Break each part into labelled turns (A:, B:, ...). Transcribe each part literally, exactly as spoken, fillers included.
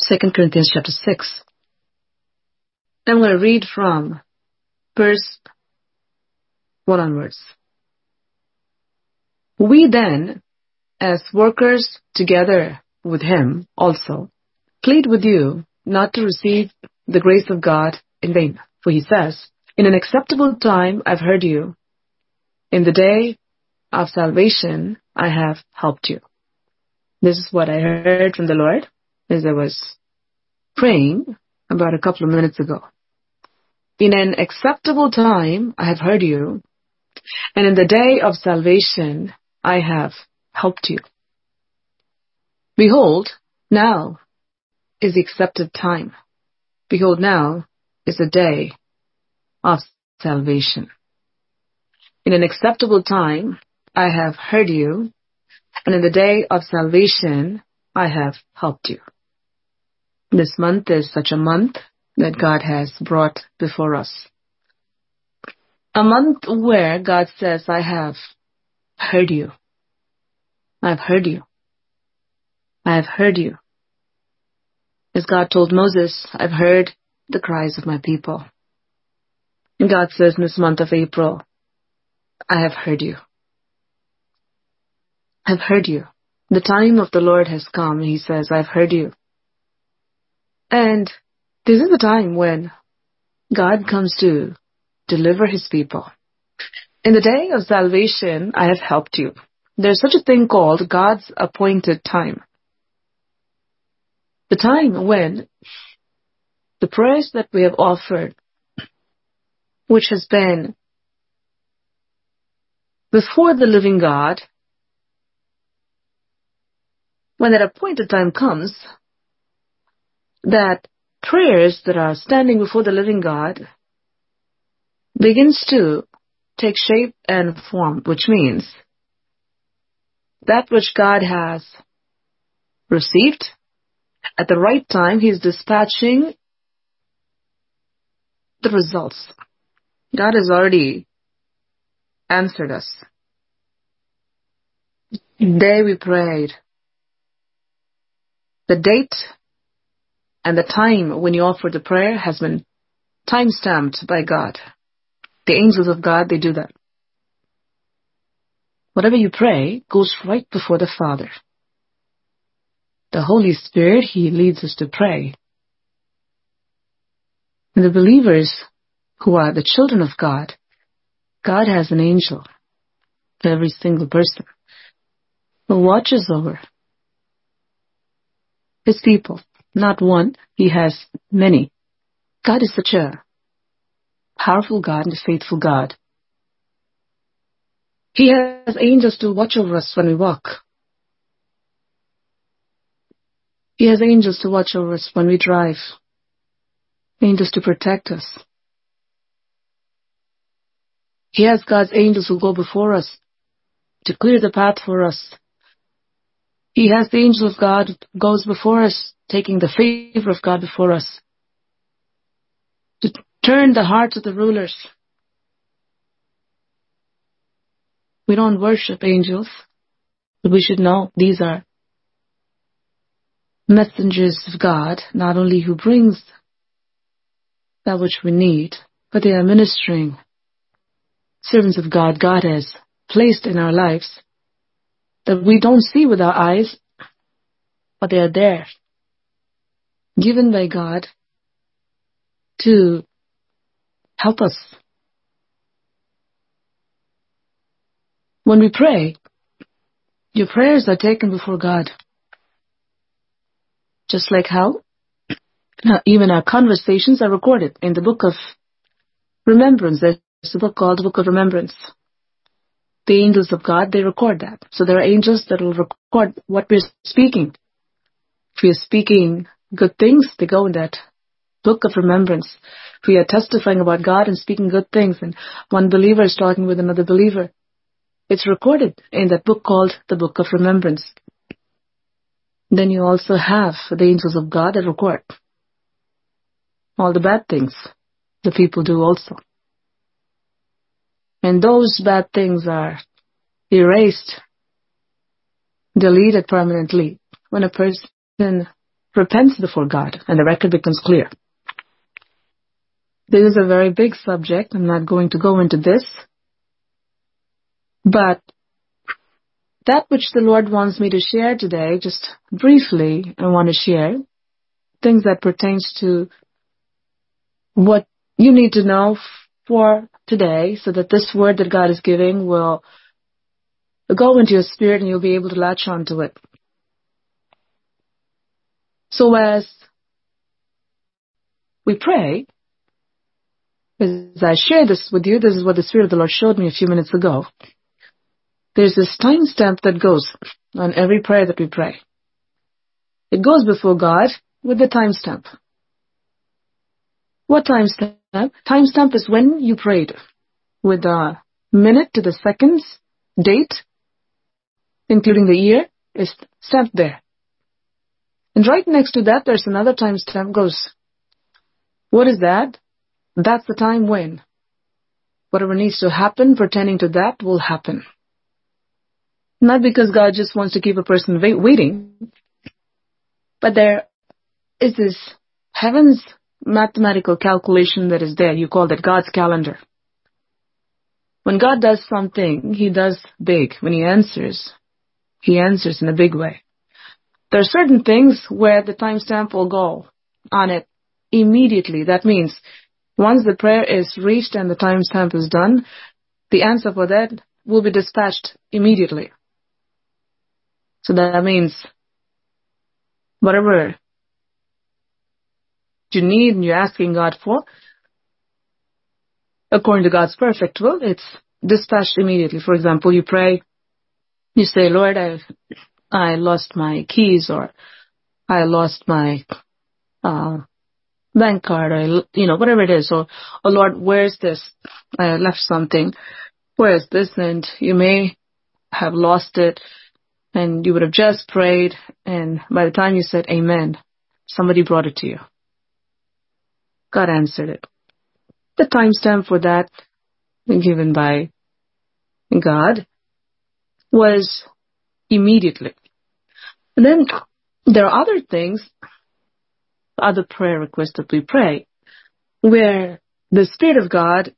A: Second Corinthians chapter six. I'm going to read from verse one onwards. We then, as workers together with him also, plead with you not to receive the grace of God in vain. For he says, in an acceptable time I've heard you. In the day of salvation I have helped you. This is what I heard from the Lord as I was praying about a couple of minutes ago. In an acceptable time I have heard you, and in the day of salvation I have helped you. Behold, now is the accepted time. Behold, now is the day of salvation. In an acceptable time I have heard you, and in the day of salvation I have helped you. This month is such a month that God has brought before us. A month where God says, I have heard you. I've heard you. I have heard you. As God told Moses, I've heard the cries of my people. And God says in this month of April, I have heard you. I've heard you. The time of the Lord has come. He says, I've heard you. And this is the time when God comes to deliver his people. In the day of salvation, I have helped you. There's such a thing called God's appointed time. The time when the prayers that we have offered, which has been before the living God, when that appointed time comes, that prayers that are standing before the living God begins to take shape and form, which means that which God has received at the right time, he is dispatching the results. God has already answered us. The day we prayed, the date and the time when you offered the prayer has been time-stamped by God. The angels of God, they do that. Whatever you pray goes right before the Father. The Holy Spirit, he leads us to pray. And the believers who are the children of God, God has an angel for every single person who watches over his people. Not one, he has many. God is such a powerful God and a faithful God. He has angels to watch over us when we walk. He has angels to watch over us when we drive. Angels to protect us. He has God's angels who go before us to clear the path for us. He has the angel of God who goes before us, taking the favor of God before us, to turn the hearts of the rulers. We don't worship angels, but we should know these are messengers of God, not only who brings that which we need, but they are ministering servants of God. God has placed in our lives that we don't see with our eyes, but they are there, given by God to help us. When we pray, your prayers are taken before God. Just like how even our conversations are recorded in the book of remembrance. There's a book called the Book of Remembrance. The angels of God, they record that. So there are angels that will record what we're speaking. If we are speaking good things, they go in that book of remembrance. If we are testifying about God and speaking good things, and one believer is talking with another believer, it's recorded in that book called the Book of Remembrance. Then you also have the angels of God that record all the bad things the people do also. And those bad things are erased, deleted permanently when a person repents before God and the record becomes clear. This is a very big subject. I'm not going to go into this. But that which the Lord wants me to share today, just briefly, I want to share things that pertains to what you need to know for today so that this word that God is giving will go into your spirit and you'll be able to latch onto it. So as we pray, as I share this with you, this is what the Spirit of the Lord showed me a few minutes ago. There's this timestamp that goes on every prayer that we pray. It goes before God with the timestamp. What timestamp? Timestamp is when you prayed, with the minute to the seconds, date, including the year, is stamped there. And right next to that, there's another timestamp goes. What is that? That's the time when whatever needs to happen pertaining to that will happen. Not because God just wants to keep a person wait, waiting, but there is this heaven's mathematical calculation that is there. You call that God's calendar. When God does something, He does big. When He answers, He answers in a big way. There are certain things where the timestamp will go on it immediately. That means once the prayer is reached and the timestamp is done, the answer for that will be dispatched immediately. So that means whatever you need and you're asking God for, according to God's perfect will, it's dispatched immediately. For example, you pray, you say, Lord, I I lost my keys, or I lost my uh bank card, or, you know, whatever it is. Or, oh Lord, where's this? I left something. Where's this? And you may have lost it, and you would have just prayed, and by the time you said amen, somebody brought it to you. God answered it. The timestamp for that given by God was immediately. And then there are other things, other prayer requests that we pray, where the Spirit of God,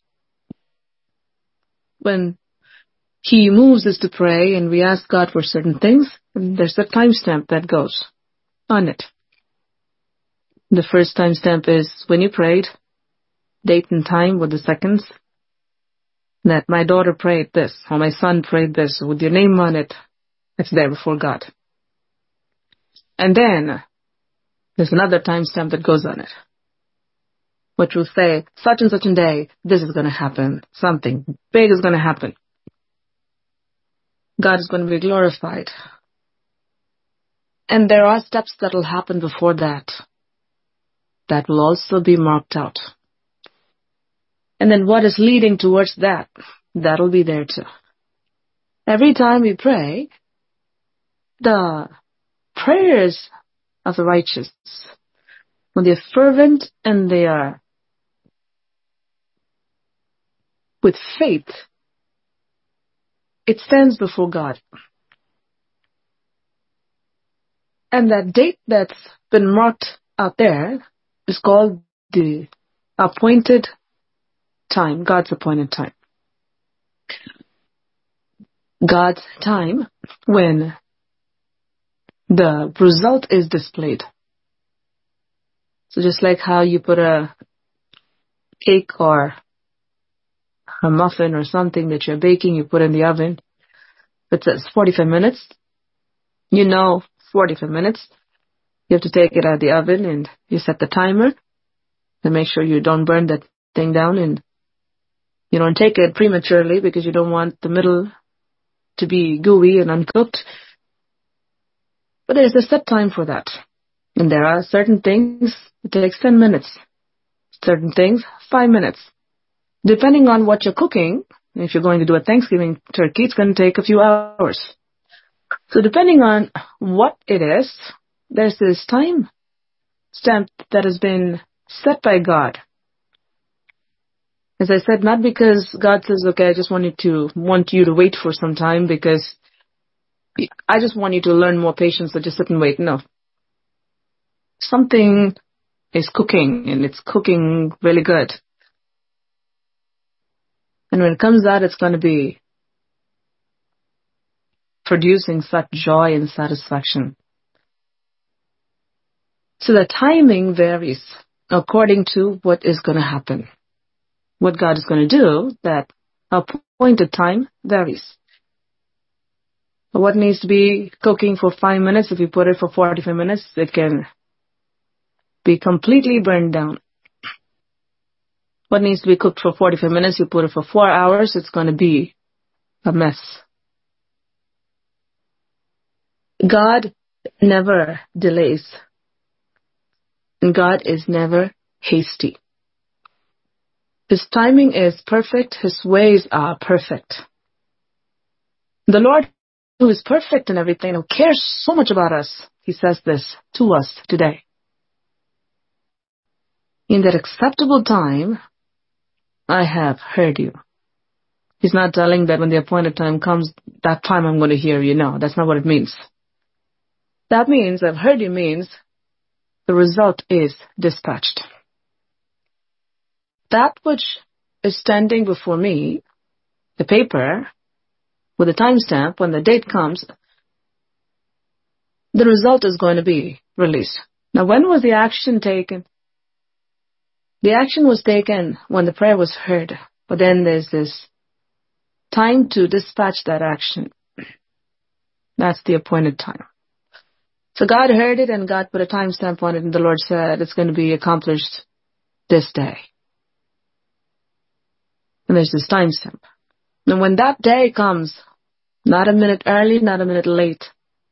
A: when He moves us to pray and we ask God for certain things, there's a timestamp that goes on it. The first timestamp is when you prayed, date and time with the seconds, that my daughter prayed this, or my son prayed this, with your name on it. It's there before God. And then there's another timestamp that goes on it, which will say, such and such a day, this is going to happen. Something big is going to happen. God is going to be glorified. And there are steps that will happen before that, that will also be marked out. And then what is leading towards that, that'll be there too. Every time we pray, the prayers of the righteous, when they're fervent and they are with faith, it stands before God. And that date that's been marked out there is called the appointed time, God's appointed time. God's time when the result is displayed. So just like how you put a cake or a muffin or something that you're baking, you put in the oven, it says forty-five minutes, you know forty-five minutes, you have to take it out of the oven and you set the timer and make sure you don't burn that thing down, and you don't take it prematurely because you don't want the middle to be gooey and uncooked. But there's a set time for that. And there are certain things, it takes ten minutes. Certain things, five minutes. Depending on what you're cooking, if you're going to do a Thanksgiving turkey, it's going to take a few hours. So depending on what it is, there's this time stamp that has been set by God. As I said, not because God says, okay, I just wanted to want you to wait for some time because I just want you to learn more patience, so just sit and wait. No. something is cooking and it's cooking really good. And when it comes out, it's going to be producing such joy and satisfaction. So the timing varies according to what is going to happen. What God is going to do, that appointed time varies. What needs to be cooking for five minutes, if you put it for forty-five minutes, it can be completely burned down. What needs to be cooked for forty-five minutes, you put it for four hours, it's going to be a mess. God never delays. And God is never hasty. His timing is perfect. His ways are perfect. The Lord, who is perfect in everything, who cares so much about us, He says this to us today. In that acceptable time, I have heard you. He's not telling that when the appointed time comes, that time I'm going to hear you. No, that's not what it means. That means, I've heard you means, the result is dispatched. That which is standing before me, the paper, with a timestamp, when the date comes, the result is going to be released. Now, when was the action taken? The action was taken when the prayer was heard. But then there's this time to dispatch that action. That's the appointed time. So God heard it and God put a timestamp on it, and the Lord said it's going to be accomplished this day. And there's this timestamp. And when that day comes, not a minute early, not a minute late,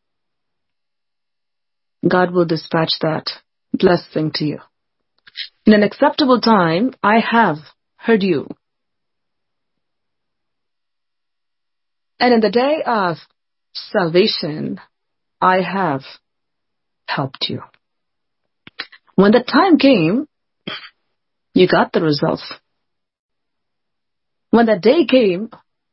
A: God will dispatch that blessing to you. In an acceptable time, I have heard you. And in the day of salvation, I have helped you. When the time came, you got the results. When that day came,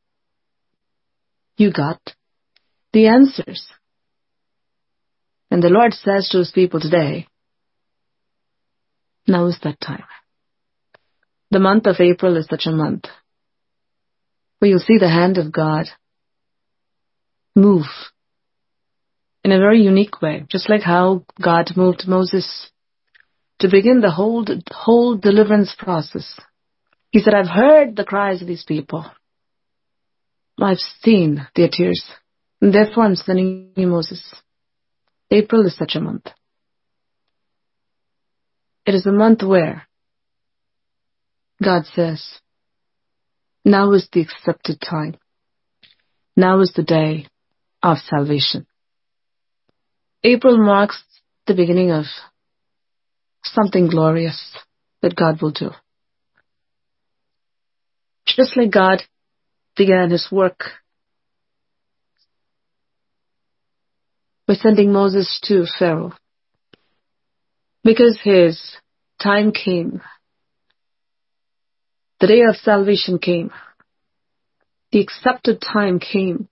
A: you got the answers. And the Lord says to His people today, now is that time. The month of April is such a month where you'll see the hand of God move in a very unique way, just like how God moved Moses to begin the whole, whole deliverance process. He said, I've heard the cries of these people. I've seen their tears. And therefore I'm sending you Moses. April is such a month. It is a month where God says, now is the accepted time. Now is the day of salvation. April marks the beginning of something glorious that God will do. Just like God began His work by sending Moses to Pharaoh, because his time came. The day of salvation came. The accepted time came.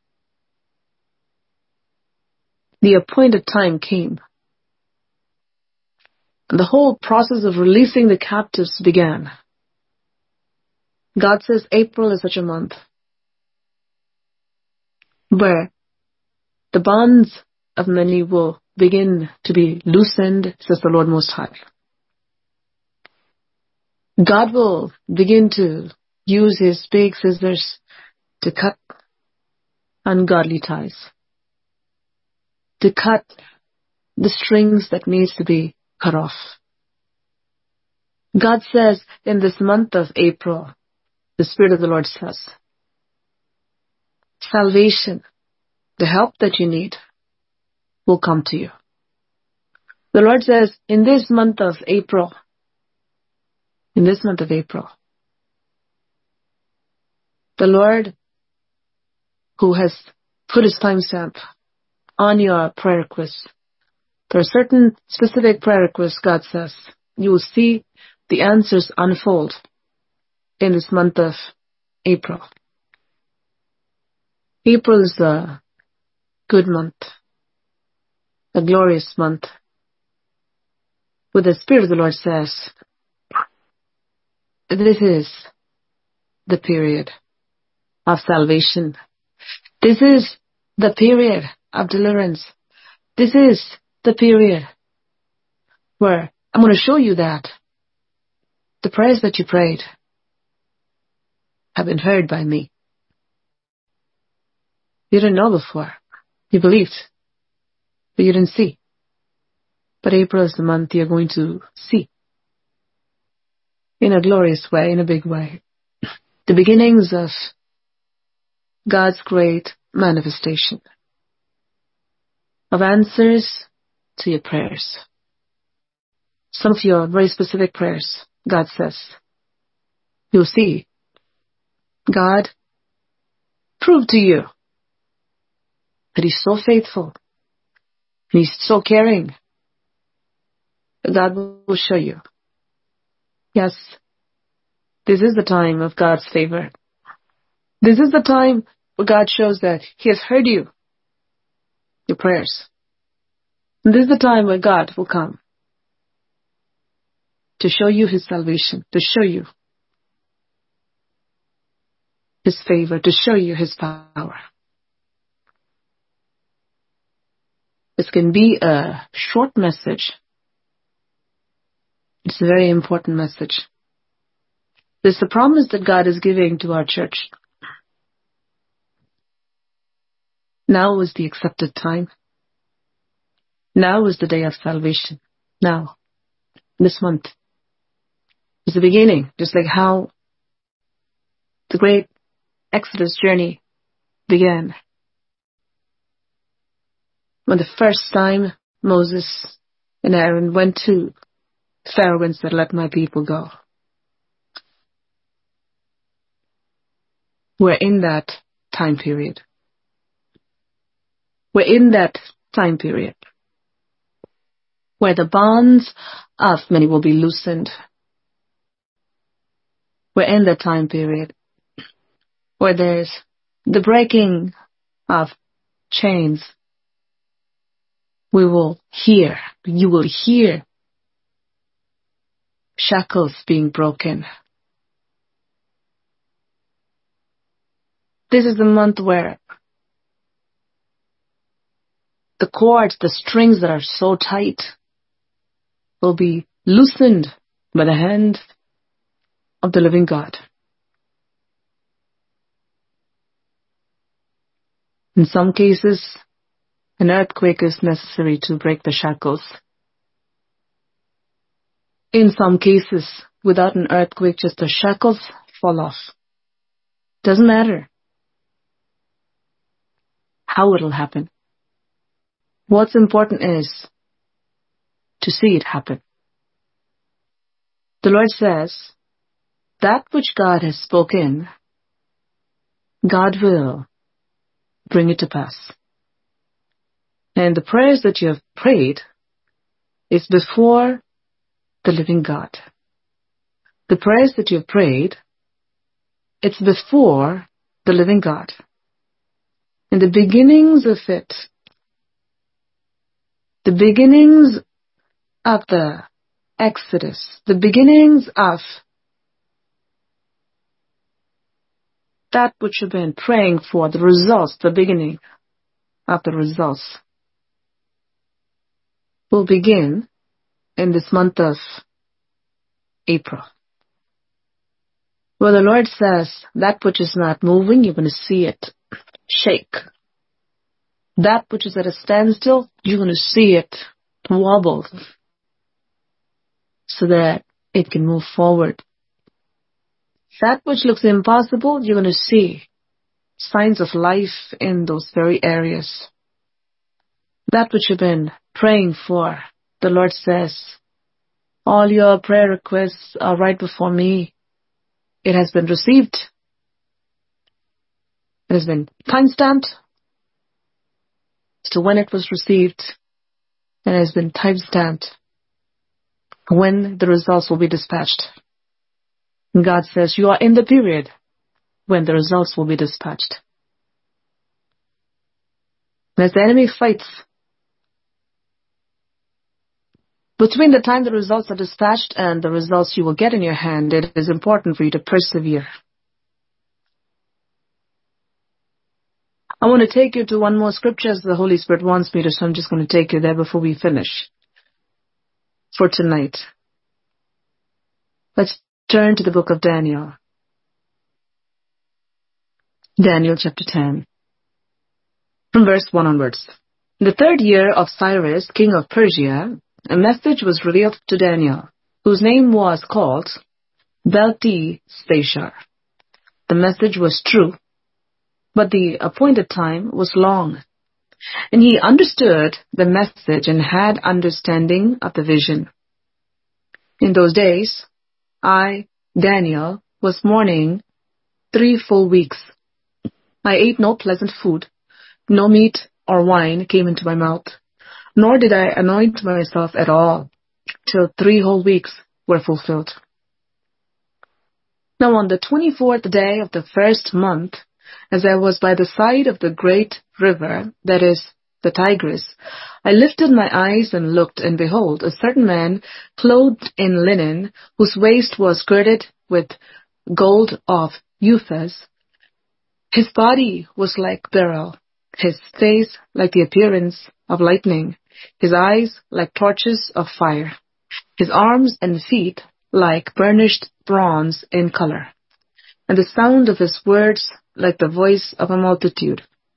A: The appointed time came. And the whole process of releasing the captives began. God says April is such a month where the bonds of many will begin to be loosened, says the Lord Most High. God will begin to use His big scissors to cut ungodly ties, to cut the strings that needs to be cut off. God says in this month of April, the Spirit of the Lord says, salvation, the help that you need, will come to you. The Lord says, in this month of April, in this month of April, the Lord who has put His timestamp on your prayer request, there are certain specific prayer requests, God says, you will see the answers unfold in this month of April. April is a good month, a glorious month. What the Spirit of the Lord says, this is the period of salvation. This is the period of deliverance. This is the period where I'm going to show you that the prayers that you prayed have been heard by me. You didn't know before. You believed, but you didn't see. But April is the month you're going to see. In a glorious way, in a big way. The beginnings of God's great manifestation. Of answers to your prayers. Some of your very specific prayers, God says. You'll see. God proved to you that He's so faithful. And He's so caring. God will show you. Yes, this is the time of God's favor. This is the time where God shows that He has heard you, your prayers. And this is the time where God will come to show you His salvation, to show you His favor, to show you His power. This can be a short message. It's a very important message. This is the promise that God is giving to our church. Now is the accepted time. Now is the day of salvation. Now. This month. Is the beginning. Just like how the great Exodus journey began. When the first time Moses and Aaron went to Pharaoh and said, let my people go. We're in that time period. We're in that time period where the bonds of many will be loosened. We're in that time period where there's the breaking of chains. We will hear, you will hear shackles being broken. This is the month where the cords, the strings that are so tight will be loosened by the hand of the living God. In some cases, an earthquake is necessary to break the shackles. In some cases, without an earthquake, just the shackles fall off. Doesn't matter how it'll happen. What's important is to see it happen. The Lord says, that which God has spoken, God will bring it to pass. And the prayers that you have prayed is before the living God. The prayers that you have prayed, it's before the living God. And the beginnings of it, the beginnings of the Exodus, the beginnings of that which you've been praying for, the results, the beginning of the results, will begin in this month of April. Where the Lord says, that which is not moving, you're going to see it shake. That which is at a standstill, you're going to see it wobble so that it can move forward. That which looks impossible, you're going to see signs of life in those very areas. That which you've been praying for, the Lord says, all your prayer requests are right before me. It has been received. It has been time-stamped as to when it was received, and it has been time-stamped when the results will be dispatched. And God says, you are in the period when the results will be dispatched. And as the enemy fights, Between the time the results are dispatched and the results you will get in your hand, it is important for you to persevere. I want to take you to one more scripture as the Holy Spirit wants me to, so I'm just going to take you there before we finish for tonight. Let's turn to the book of Daniel. Daniel chapter ten. From verse one onwards. In the third year of Cyrus, king of Persia, a message was revealed to Daniel, whose name was called Belteshazzar. The message was true, but the appointed time was long. And he understood the message and had understanding of the vision. In those days, I, Daniel, was mourning three full weeks. I ate no pleasant food, no meat or wine came into my mouth, nor did I anoint myself at all, till three whole weeks were fulfilled. Now on the twenty-fourth day of the first month, as I was by the side of the great river, that is, the Tigris, I lifted my eyes and looked, and behold, a certain man, clothed in linen, whose waist was girded with gold of Uphaz. His body was like beryl, his face like the appearance of lightning, his eyes like torches of fire, his arms and feet like burnished bronze in color, and the sound of his words like the voice of a multitude.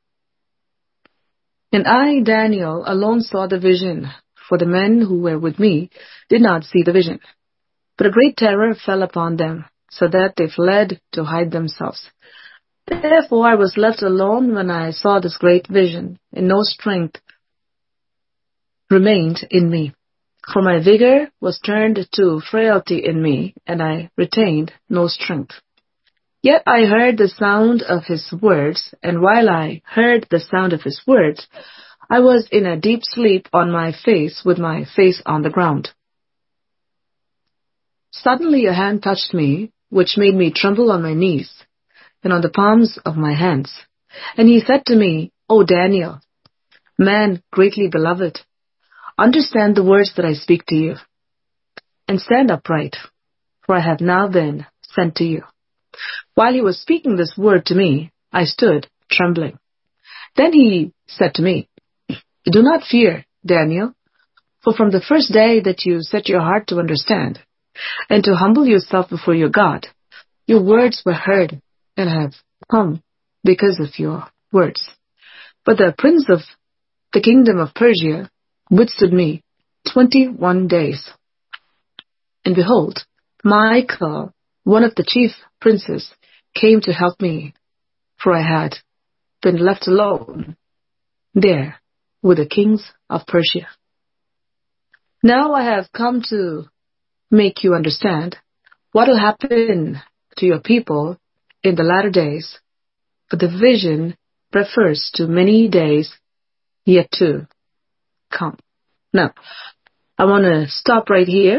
A: And I, Daniel, alone saw the vision, for the men who were with me did not see the vision. But a great terror fell upon them, so that they fled to hide themselves. Therefore I was left alone when I saw this great vision, and no strength remained in me. For my vigor was turned to frailty in me, and I retained no strength. Yet I heard the sound of his words, and while I heard the sound of his words, I was in a deep sleep on my face, with my face on the ground. Suddenly a hand touched me, which made me tremble on my knees, and on the palms of my hands. And he said to me, O Daniel, man greatly beloved, understand the words that I speak to you, and stand upright, for I have now been sent to you. While he was speaking this word to me, I stood trembling. Then he said to me, Do not fear, Daniel, for from the first day that you set your heart to understand, and to humble yourself before your God, your words were heard, and have come because of your words. But the prince of the kingdom of Persia withstood me twenty-one days. And behold, Michael, one of the chief princes, came to help me, for I had been left alone there with the kings of Persia. Now I have come to make you understand what will happen to your people in the latter days, for the vision refers to many days yet to come. Now, I want to stop right here,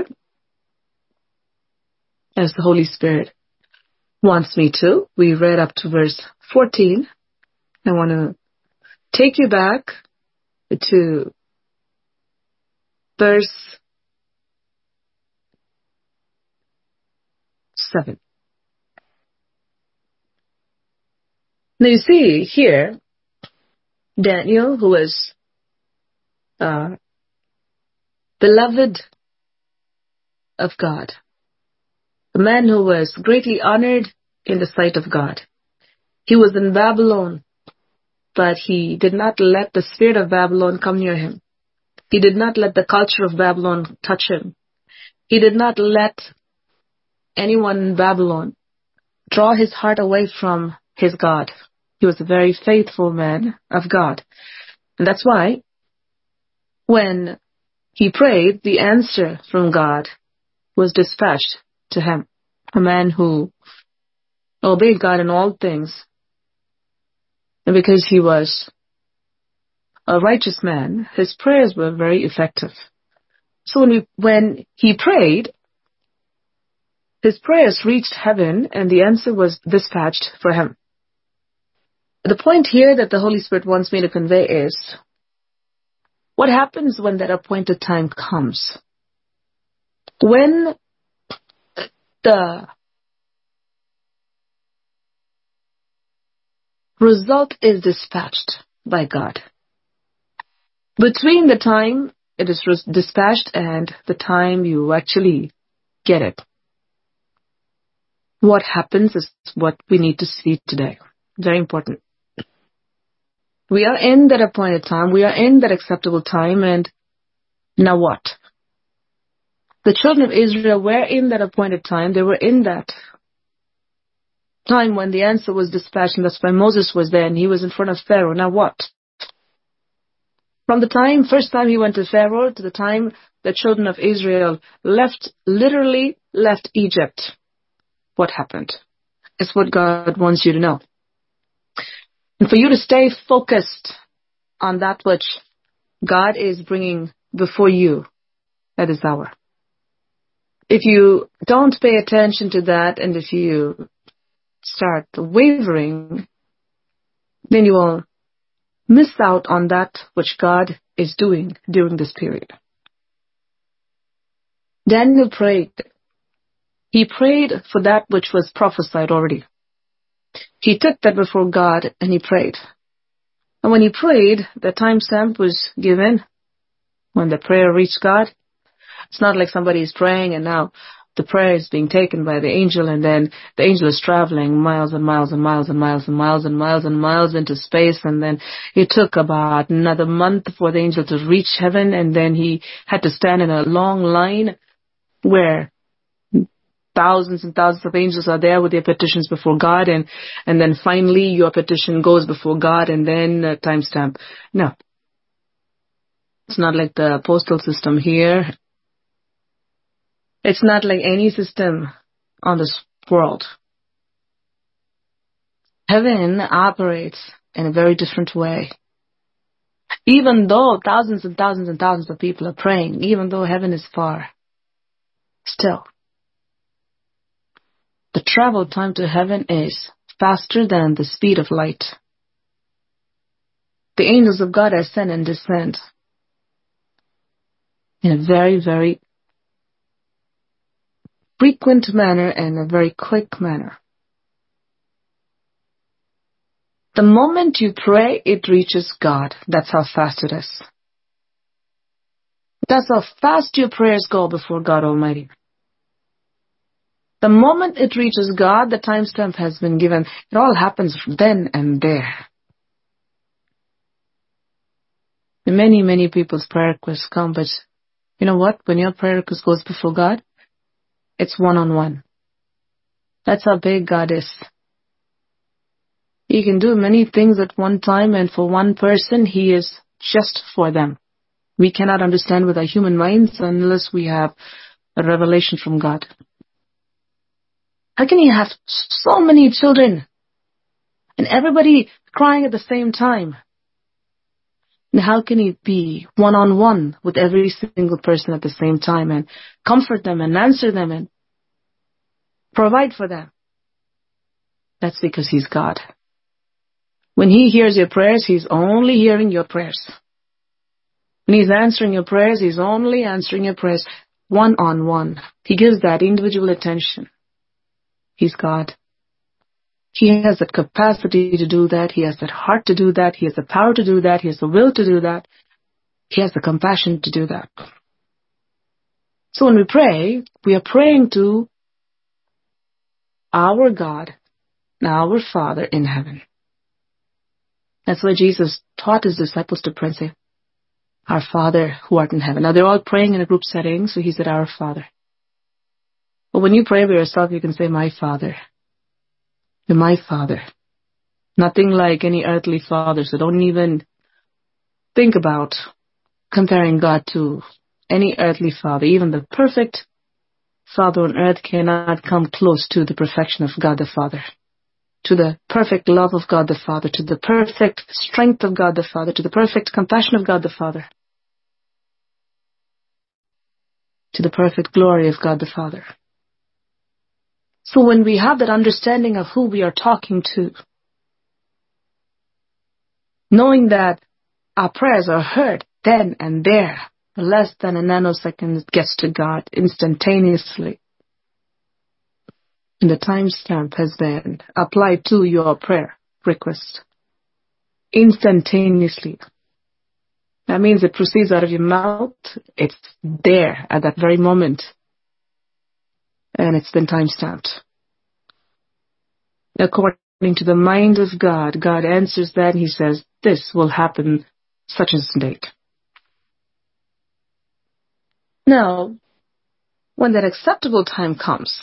A: as the Holy Spirit wants me to. We read up to verse fourteen. I want to take you back to verse seven. Now you see here, Daniel, who was uh, beloved of God, a man who was greatly honored in the sight of God. He was in Babylon, but he did not let the spirit of Babylon come near him. He did not let the culture of Babylon touch him. He did not let anyone in Babylon draw his heart away from his God. He was a very faithful man of God. And that's why when he prayed, the answer from God was dispatched to him. A man who obeyed God in all things. And because he was a righteous man, his prayers were very effective. So when, we, when he prayed, his prayers reached heaven and the answer was dispatched for him. The point here that the Holy Spirit wants me to convey is, what happens when that appointed time comes? When the result is dispatched by God, between the time it is res- dispatched and the time you actually get it, what happens is what we need to see today. Very important. We are in that appointed time. We are in that acceptable time. And now what? The children of Israel were in that appointed time. They were in that time when the answer was dispatched. And that's why Moses was there and he was in front of Pharaoh. Now what? From the time, first time he went to Pharaoh to the time the children of Israel left, literally left Egypt, what happened? It's what God wants you to know. And for you to stay focused on that which God is bringing before you at this hour. If you don't pay attention to that and if you start wavering, then you will miss out on that which God is doing during this period. Daniel prayed. He prayed for that which was prophesied already. He took that before God and he prayed. And when he prayed, the timestamp was given when the prayer reached God. It's not like somebody is praying and now the prayer is being taken by the angel and then the angel is traveling miles and miles and miles and miles and miles and miles and miles into space, and then it took about another month for the angel to reach heaven, and then he had to stand in a long line where thousands and thousands of angels are there with their petitions before God, and, and then finally your petition goes before God and then a timestamp. No. It's not like the postal system here. It's not like any system on this world. Heaven operates in a very different way. Even though thousands and thousands and thousands of people are praying, even though heaven is far, still, the travel time to heaven is faster than the speed of light. The angels of God ascend and descend in a very, very frequent manner and a very quick manner. The moment you pray, it reaches God. That's how fast it is. That's how fast your prayers go before God Almighty. The moment it reaches God, the timestamp has been given. It all happens then and there. And many, many people's prayer requests come, but you know what? When your prayer request goes before God, it's one-on-one. That's how big God is. He can do many things at one time, and for one person, He is just for them. We cannot understand with our human minds unless we have a revelation from God. How can He have so many children and everybody crying at the same time? And how can He be one-on-one with every single person at the same time and comfort them and answer them and provide for them? That's because He's God. When He hears your prayers, He's only hearing your prayers. When He's answering your prayers, He's only answering your prayers one-on-one. He gives that individual attention. He's God. He has that capacity to do that. He has that heart to do that. He has the power to do that. He has the will to do that. He has the compassion to do that. So when we pray, we are praying to our God, our Father in heaven. That's why Jesus taught His disciples to pray and say, Our Father who art in heaven. Now they're all praying in a group setting, so He said, Our Father. But when you pray by yourself, you can say, My Father. You're my Father. Nothing like any earthly father, so don't even think about comparing God to any earthly father. Even the perfect Father on earth cannot come close to the perfection of God the Father, to the perfect love of God the Father, to the perfect strength of God the Father, to the perfect compassion of God the Father, to the perfect glory of God the Father. So when we have that understanding of who we are talking to, knowing that our prayers are heard then and there, less than a nanosecond, it gets to God instantaneously. And the timestamp has been applied to your prayer request. Instantaneously. That means it proceeds out of your mouth. It's there at that very moment. And it's been timestamped. According to the mind of God, God answers that and He says, this will happen such as date. Now, when that acceptable time comes,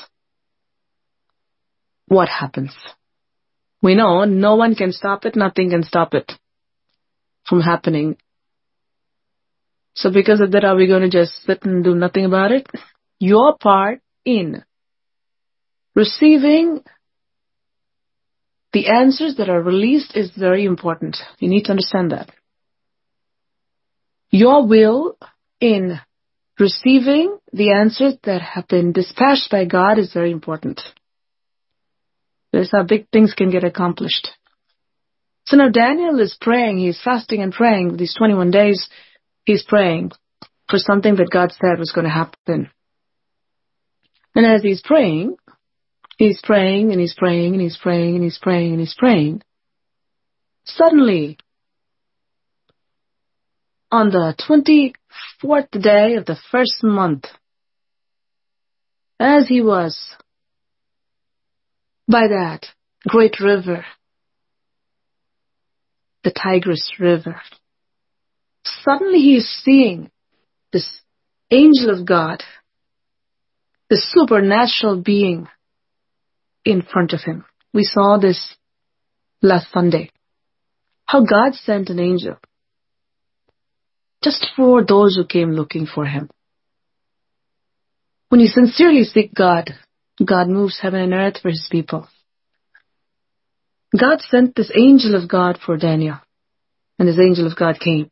A: what happens? We know no one can stop it, nothing can stop it from happening. So because of that, are we going to just sit and do nothing about it? Your part in receiving the answers that are released is very important. You need to understand that. Your will in receiving the answers that have been dispatched by God is very important. That's how big things can get accomplished. So now Daniel is praying, he's fasting and praying. These twenty-one days, he's praying for something that God said was going to happen. And as he's praying, he's praying and he's praying and he's praying and he's praying and he's praying. Suddenly, on the twenty-fourth day of the first month, as he was by that great river, the Tigris River, suddenly he is seeing this angel of God, the supernatural being in front of him. We saw this last Sunday. How God sent an angel just for those who came looking for him. When you sincerely seek God, God moves heaven and earth for his people. God sent this angel of God for Daniel, and this angel of God came,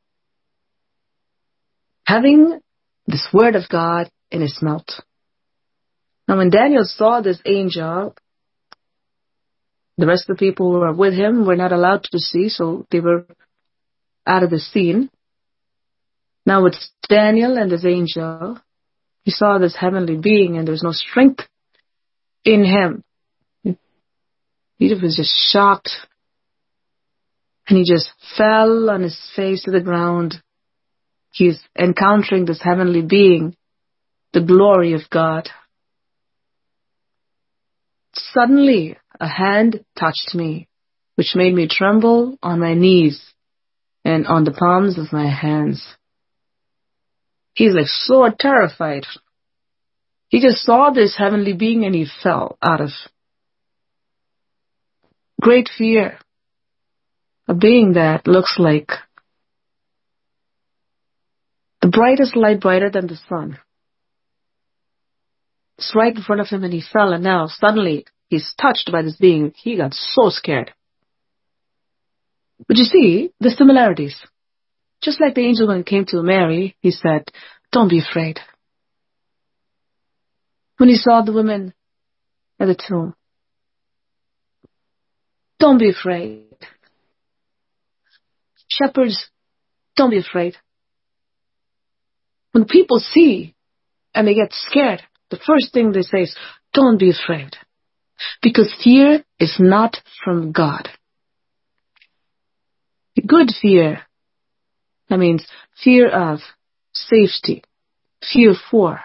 A: having this word of God in his mouth. Now when Daniel saw this angel, the rest of the people who were with him were not allowed to see, so they were out of the scene. Now it's Daniel and this angel. He saw this heavenly being and there was no strength in him. He was just shocked. And he just fell on his face to the ground. He's encountering this heavenly being, the glory of God. Suddenly, a hand touched me, which made me tremble on my knees and on the palms of my hands. He's like so terrified. He just saw this heavenly being and he fell out of great fear. A being that looks like the brightest light, brighter than the sun. It's right in front of him and he fell, and now suddenly he's touched by this being. He got so scared. But you see the similarities. Just like the angel when he came to Mary, he said, don't be afraid. When he saw the women at the tomb, don't be afraid. Shepherds, don't be afraid. When people see and they get scared, the first thing they say is, don't be afraid. Because fear is not from God. Good fear, that means fear of safety, fear for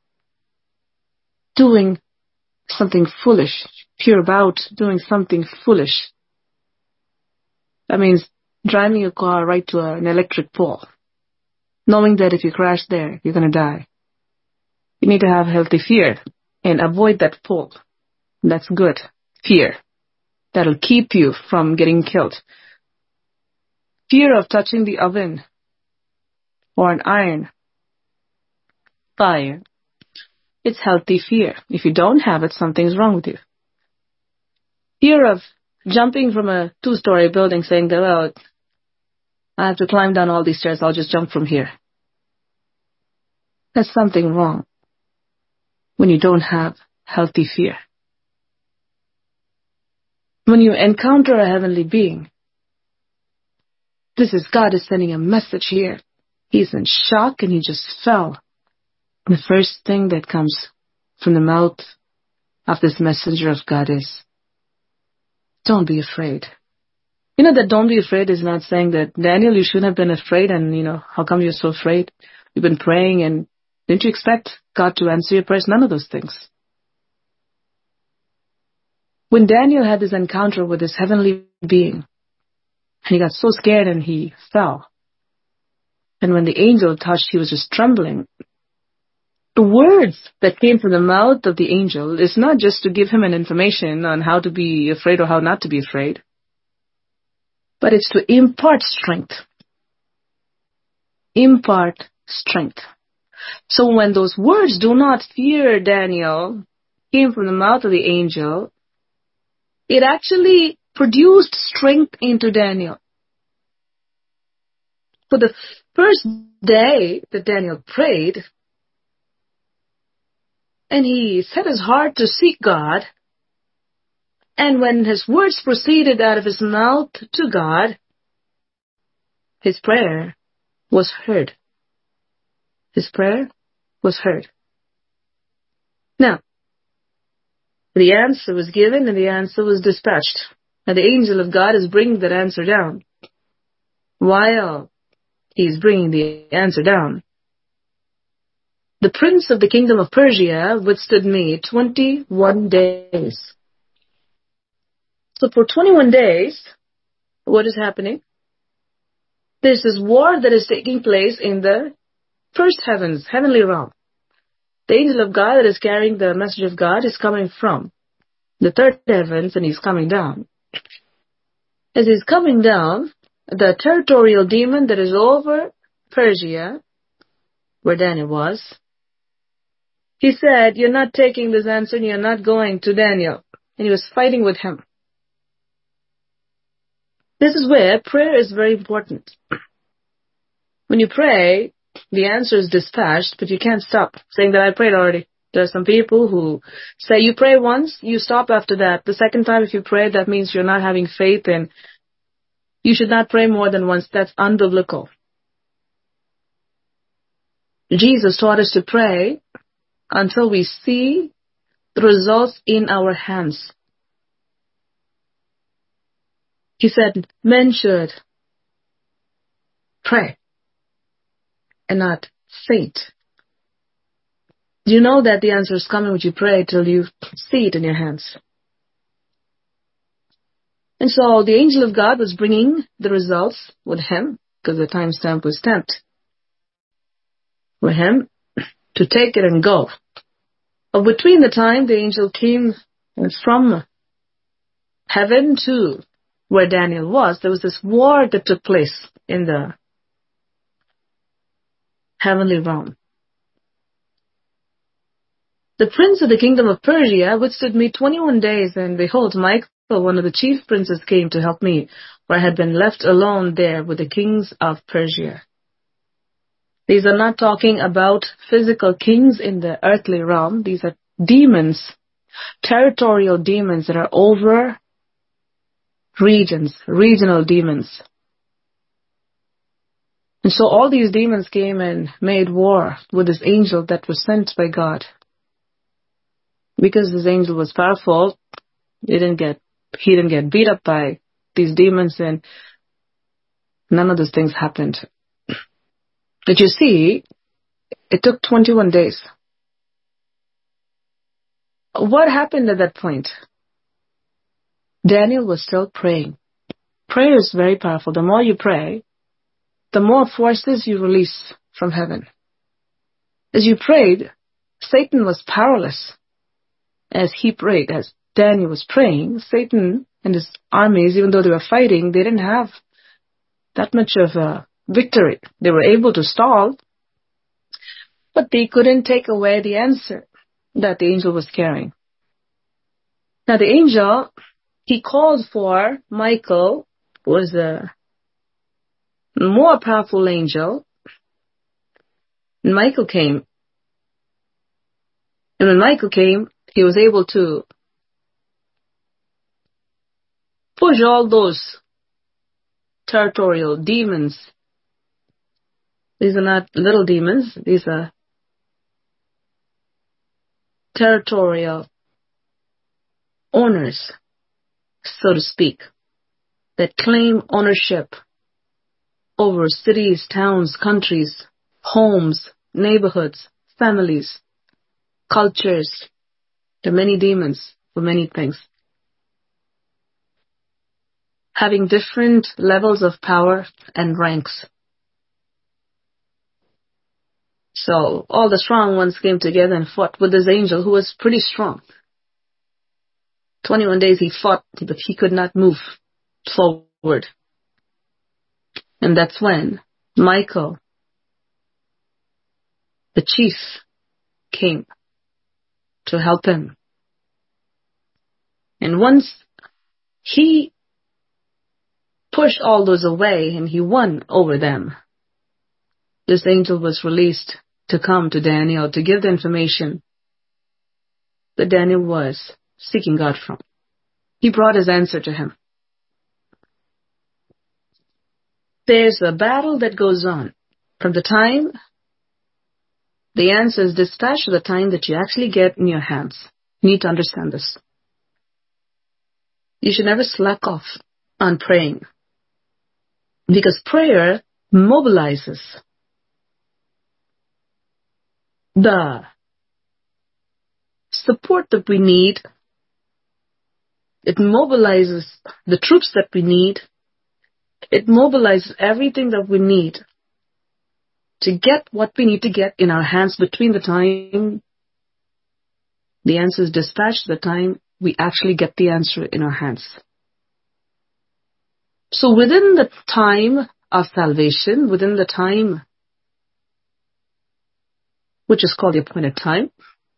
A: doing something foolish, fear about doing something foolish. That means driving your car right to an electric pole, knowing that if you crash there, you're going to die. You need to have healthy fear and avoid that pole. That's good fear. That'll keep you from getting killed. Fear of touching the oven or an iron fire. It's healthy fear. If you don't have it, something's wrong with you. Fear of jumping from a two-story building saying that, well, I have to climb down all these stairs, I'll just jump from here. There's something wrong when you don't have healthy fear. When you encounter a heavenly being, this is God is sending a message here. He's in shock and he just fell. The first thing that comes from the mouth of this messenger of God is, don't be afraid. You know that don't be afraid is not saying that, Daniel, you shouldn't have been afraid and, you know, how come you're so afraid? You've been praying and didn't you expect God to answer your prayers? None of those things. When Daniel had this encounter with this heavenly being, and he got so scared and he fell. And when the angel touched, he was just trembling. The words that came from the mouth of the angel is not just to give him an information on how to be afraid or how not to be afraid, but it's to impart strength. Impart strength. So when those words, do not fear, Daniel, came from the mouth of the angel, it actually produced strength into Daniel. For the first day that Daniel prayed, and he set his heart to seek God, and when his words proceeded out of his mouth to God, his prayer was heard. His prayer was heard. Now, the answer was given and the answer was dispatched. And the angel of God is bringing that answer down. While he's bringing the answer down, the prince of the kingdom of Persia withstood me twenty-one days. So for twenty-one days, what is happening? There's this war that is taking place in the first heavens, heavenly realm. The angel of God that is carrying the message of God is coming from the third heavens and he's coming down. As he's coming down, the territorial demon that is over Persia, where Daniel was, he said, you're not taking this answer and you're not going to Daniel. And he was fighting with him. This is where prayer is very important. When you pray, the answer is dispatched, but you can't stop saying that I prayed already. There are some people who say you pray once, you stop after that. The second time if you pray, that means you're not having faith and you should not pray more than once. That's unbiblical. Jesus taught us to pray until we see the results in our hands. He said, men should pray and not faint. Do you know that the answer is coming when you pray till you see it in your hands? And so the angel of God was bringing the results with him, because the timestamp was stamped for him to take it and go. But between the time the angel came from heaven to where Daniel was, there was this war that took place in the heavenly realm. The prince of the kingdom of Persia withstood me twenty-one days, and behold, Michael, one of the chief princes, came to help me, for I had been left alone there with the kings of Persia. These are not talking about physical kings in the earthly realm. These are demons, territorial demons that are over regions, regional demons. And so all these demons came and made war with this angel that was sent by God. Because this angel was powerful, he didn't get, he didn't get beat up by these demons, and none of those things happened. But you see, it took twenty-one days. What happened at that point? Daniel was still praying. Prayer is very powerful. The more you pray, the more forces you release from heaven. As you prayed, Satan was powerless. As he prayed, as Daniel was praying, Satan and his armies, even though they were fighting, they didn't have that much of a victory. They were able to stall, but they couldn't take away the answer that the angel was carrying. Now the angel, he called for Michael, who was a more powerful angel, and Michael came. And when Michael came, he was able to push all those territorial demons These are not little demons. These are territorial owners, so to speak, that claim ownership over cities, towns, countries, homes, neighborhoods, families, cultures. There are many demons for many things, having different levels of power and ranks. So all the strong ones came together and fought with this angel who was pretty strong. twenty-one days he fought, but he could not move forward. And that's when Michael, the chief, came to help him. And once he pushed all those away and he won over them, this angel was released to come to Daniel to give the information that Daniel was seeking God from. He brought his answer to him. There's a battle that goes on from the time the answer is dispatched to the time that you actually get in your hands. You need to understand this. You should never slack off on praying, because prayer mobilizes the support that we need. It mobilizes the troops that we need. It mobilizes everything that we need to get what we need to get in our hands between the time the answer is dispatched to the time we actually get the answer in our hands. So within the time of salvation, within the time which is called the appointed time,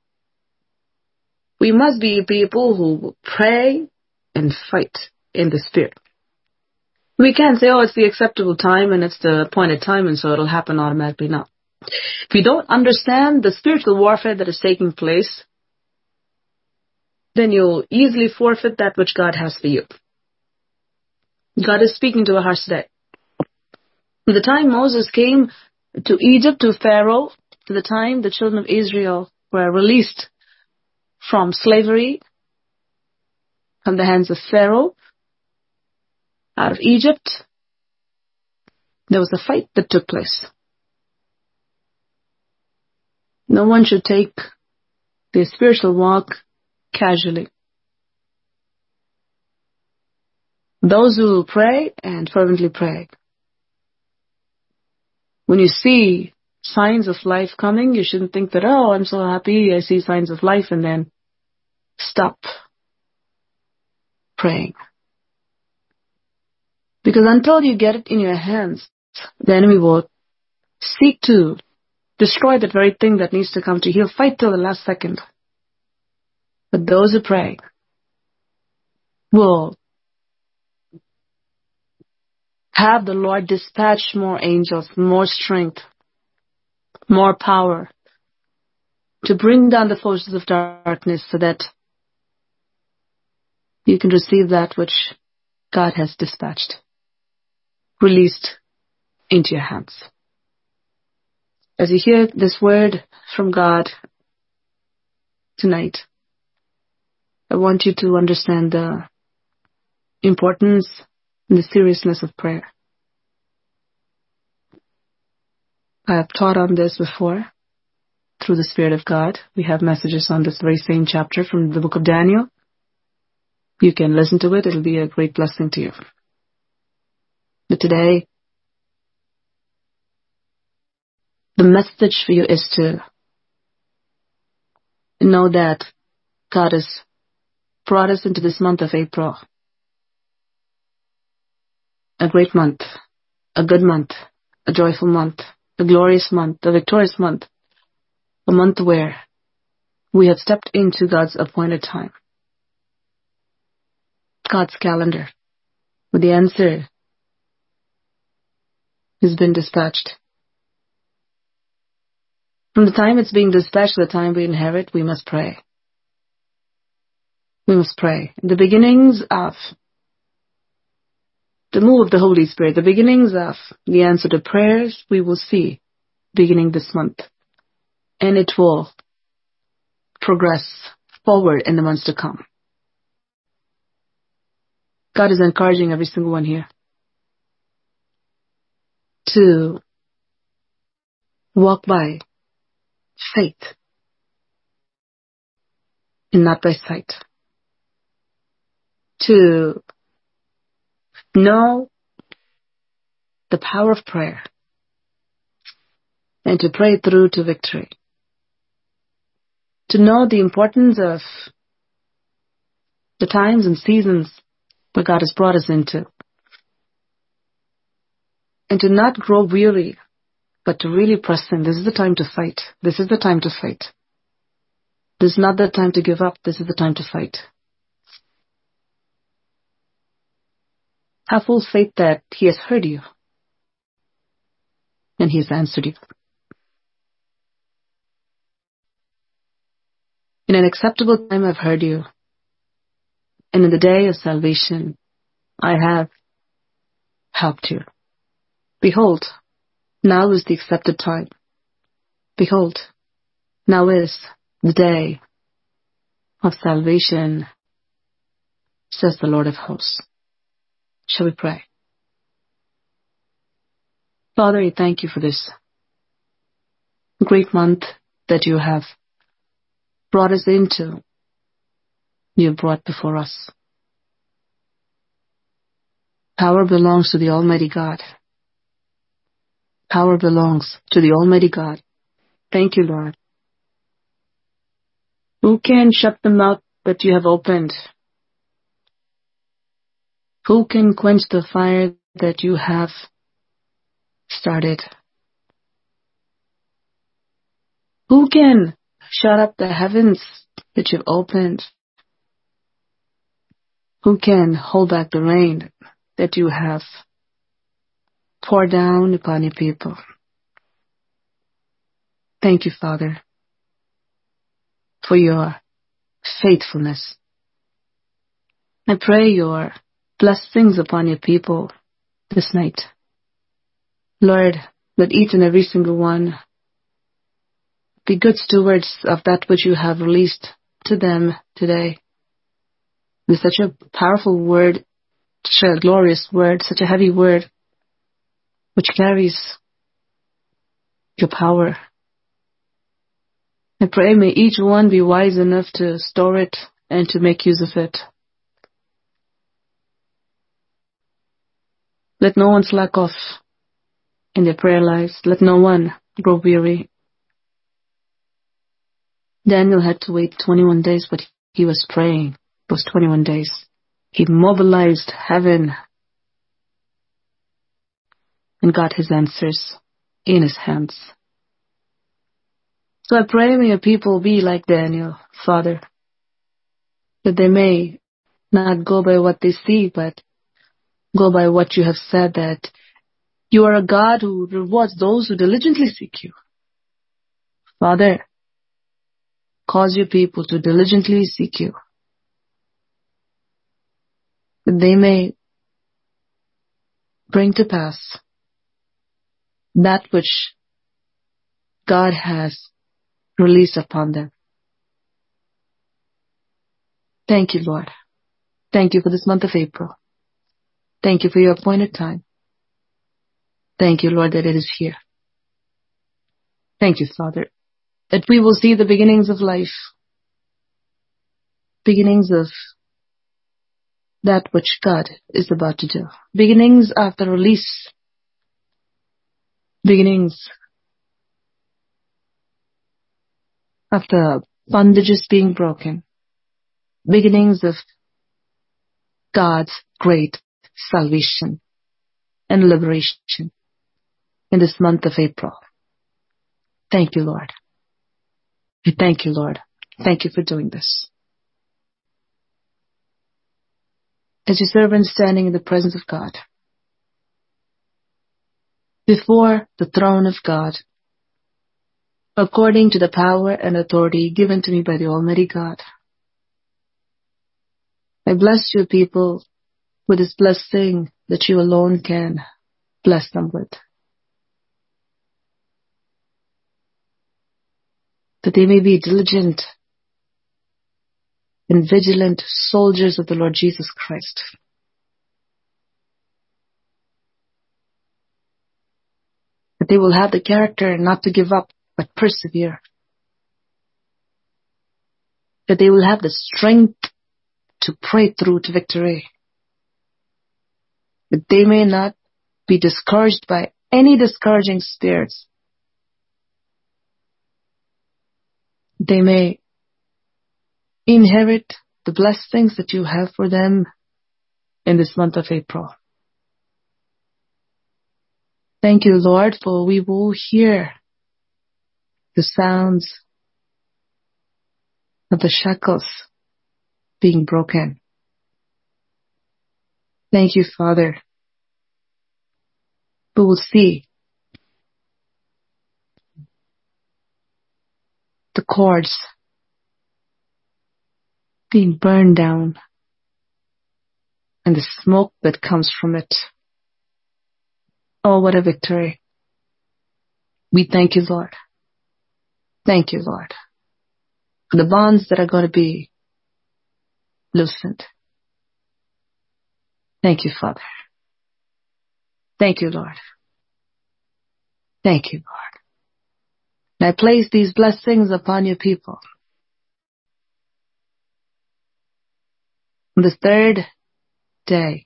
A: we must be people who pray and fight in the Spirit. We can't say, oh, it's the acceptable time and it's the appointed time and so it'll happen automatically. No. If you don't understand the spiritual warfare that is taking place, then you'll easily forfeit that which God has for you. God is speaking to our hearts today. From the time Moses came to Egypt, to Pharaoh, to the time the children of Israel were released from slavery, from the hands of Pharaoh, out of Egypt, there was a fight that took place. No one should take their spiritual walk casually. Those who will pray and fervently pray. When you see signs of life coming, you shouldn't think that, oh, I'm so happy, I see signs of life, and then stop praying. Because until you get it in your hands, the enemy will seek to destroy that very thing that needs to come to you. He'll fight till the last second. But those who pray will have the Lord dispatch more angels, more strength, more power to bring down the forces of darkness so that you can receive that which God has dispatched, released into your hands. As you hear this word from God tonight, I want you to understand the importance and the seriousness of prayer. I have taught on this before through the Spirit of God. We have messages on this very same chapter from the book of Daniel. You can listen to it. It'll be a great blessing to you. But today, the message for you is to know that God has brought us into this month of April. A great month, a good month, a joyful month, a glorious month, a victorious month, a month where we have stepped into God's appointed time, God's calendar, where the answer has been dispatched. From the time it's being dispatched to the time we inherit, we must pray. We must pray. In the beginnings of the move of the Holy Spirit, the beginnings of the answer to prayers, we will see beginning this month, and it will progress forward in the months to come. God is encouraging every single one here to walk by faith and not by sight. To know the power of prayer and to pray through to victory. To know the importance of the times and seasons that God has brought us into. And to not grow weary, but to really press in. This is the time to fight. This is the time to fight. This is not the time to give up. This is the time to fight. Have full faith that He has heard you and He has answered you. In an acceptable time I've heard you, and in the day of salvation I have helped you. Behold, now is the accepted time. Behold, now is the day of salvation, says the Lord of hosts. Shall we pray? Father, I thank you for this great month that you have brought us into, you have brought before us. Power belongs to the Almighty God. Power belongs to the Almighty God. Thank you, Lord. Who can shut the mouth that you have opened? Who can quench the fire that you have started? Who can shut up the heavens that you've opened? Who can hold back the rain that you have poured down upon your people? Thank you, Father, for your faithfulness. I pray your blessings upon your people this night. Lord, let each and every single one be good stewards of that which you have released to them today. With such a powerful word, such a glorious word, such a heavy word, which carries your power. I pray may each one be wise enough to store it and to make use of it. Let no one slack off in their prayer lives. Let no one grow weary. Daniel had to wait twenty-one days, but he was praying those twenty-one days. He mobilized heaven and got his answers in his hands. So I pray may your people be like Daniel, Father, that they may not go by what they see, but go by what you have said, that you are a God who rewards those who diligently seek you. Father, cause your people to diligently seek you, that they may bring to pass that which God has released upon them. Thank you, Lord. Thank you for this month of April. Thank you for your appointed time. Thank you, Lord, that it is here. Thank you, Father, that we will see the beginnings of life, beginnings of that which God is about to do, beginnings of the release, beginnings of the bondages being broken, beginnings of God's great salvation and liberation in this month of April. Thank you, Lord. Thank you, Lord. Thank you for doing this. As your servant standing in the presence of God, before the throne of God, according to the power and authority given to me by the Almighty God, I bless your people with this blessing that you alone can bless them with. that they may be diligent and vigilant soldiers of the Lord Jesus Christ. That they will have the character not to give up, but persevere. That they will have the strength to pray through to victory. That they may not be discouraged by any discouraging spirits. They may inherit the blessings that you have for them in this month of April. Thank you, Lord, for we will hear the sounds of the shackles being broken. Thank you, Father. We will see the cords being burned down and the smoke that comes from it. Oh, what a victory. We thank you, Lord. Thank you, Lord, for the bonds that are going to be loosened. Thank you, Father. Thank you, Lord. Thank you, Lord. And I place these blessings upon your people. On the third day,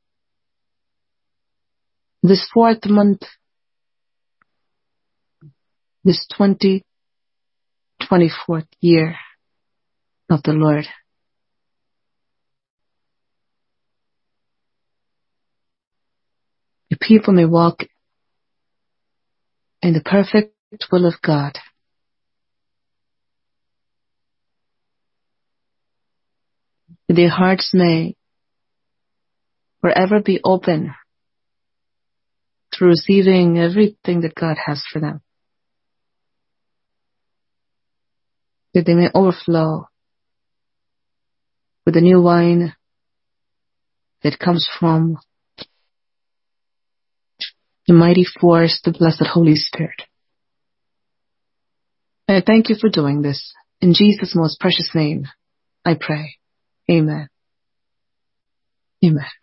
A: this fourth month, this twenty twenty-fourth year of the Lord. The people may walk in the perfect will of God. Their hearts may forever be open to receiving everything that God has for them. That they may overflow with the new wine that comes from the mighty force, the blessed Holy Spirit. And I thank you for doing this. In Jesus' most precious name, I pray. Amen. Amen.